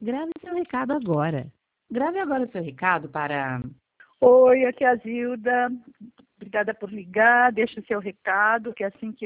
Grave seu recado agora. Grave agora seu recado para... Oi, aqui é a Zilda. Obrigada por ligar. Deixe o seu recado, que assim que